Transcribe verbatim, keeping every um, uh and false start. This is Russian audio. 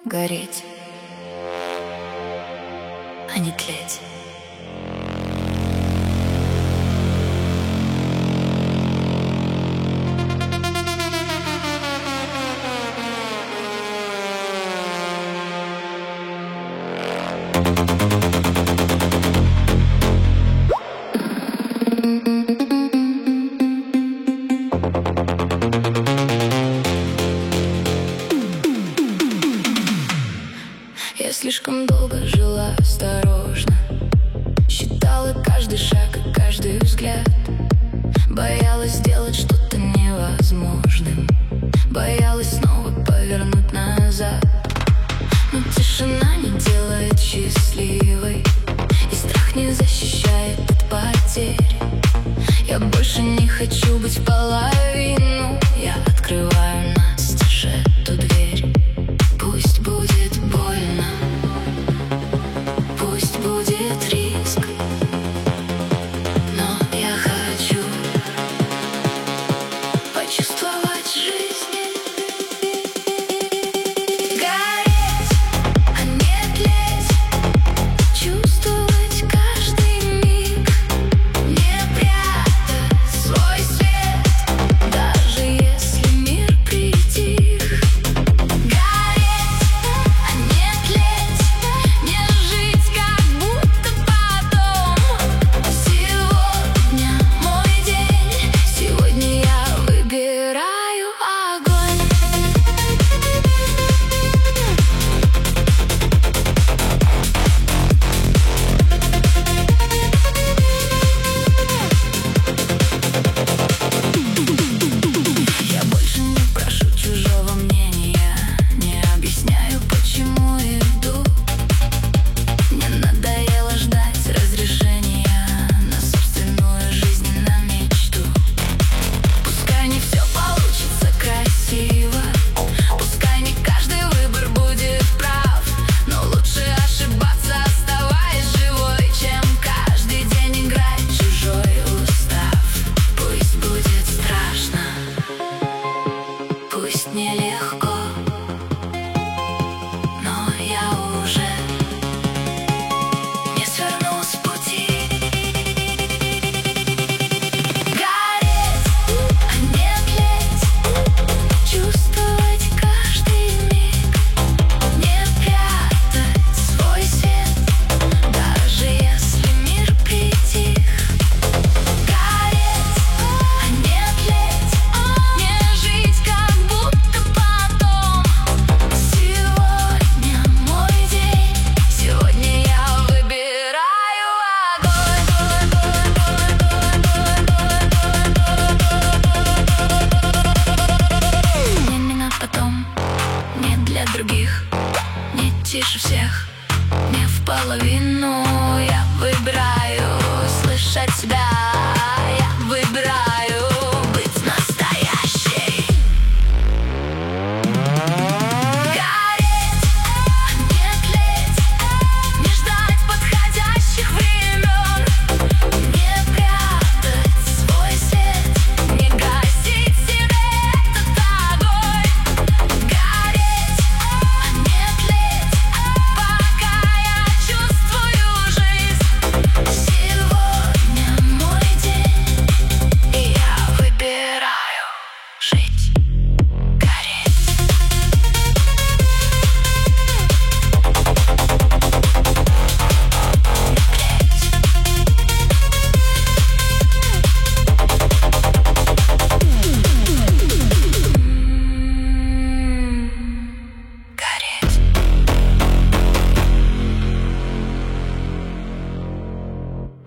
гореть, а не тлеть. Я слишком долго жила осторожно, считала каждый шаг и каждый взгляд. Боялась сделать что-то невозможным, боялась снова повернуть назад. Но тишина не делает счастливой, и страх не защищает от потерь. Я больше не хочу быть половину. Я открываю настежь эту дверь. Пусть будет больно, пусть будет риск, но я хочу почувствовать жизнь. Гореть, а не тлеть, чувствовать каждый миг, не прятать свой свет, даже если мир притих. Пусть нелегко, но я уже не сверну с пути. Гореть, а не тлеть, чувствовать каждый миг, не прятать свой свет, даже если мир притих. Гореть, а не тлеть, не жить как других, не тише всех, не в половину.